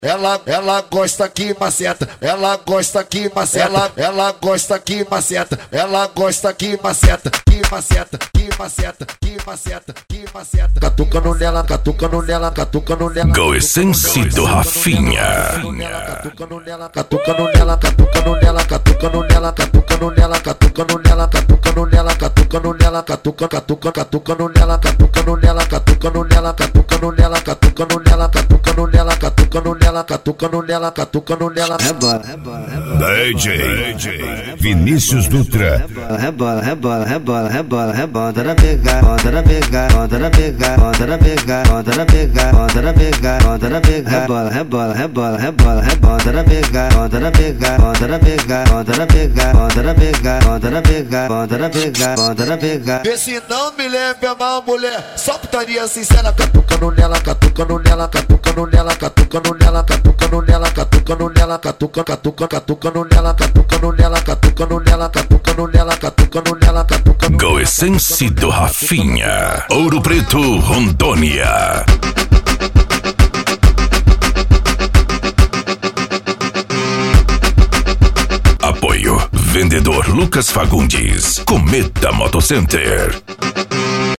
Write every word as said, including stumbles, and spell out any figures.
Ela, ela gosta que maceta, ela gosta que maceta, ela, ela gosta que maceta, ela gosta que maceta, que maceta, que maceta, que maceta, que maceta. Catucando nela, catucando nela, catucando nela. Go Essence do Rafinha. Catucando nela, catucando nela, catucando nela, catucando nela, catucando nela, catucando nela, catucando nela, catucando nela, catuca, catuca, catucando nela, catucando nela, catucando nela, catucando nela, catucando nela, catucando nela, catucando nela. Catucando nela, catucando nela. Rebola, rebola, rebola. D J Vinícius Dutra. Rebola, rebola, rebola, rebola, rebola. Bota na pegar, bota na pegar, bota na pegar, bota na pegar, bota na pegar, bota na pegar, bota na pegar. Rebola, rebola, rebola, rebola, rebola. Bota na pegar, bota na pegar, bota na pegar, bota na pegar, bota na pegar, bota na pegar, bota na pegar, bota na pegar. Vê se não me lembra mal, mulher. Só putaria sincera. Catucando nela, catucando nela, catucando nela, catucando nela. Catucando nela, catucando nela, catuca, catuca, catucando nela, catucando nela, catucando nela, catucando nela, catucando nela, catucando. Go Essence do Rafinha. Ouro Preto, Rondônia. Apoio Vendedor Lucas Fagundes. Cometa Motocenter.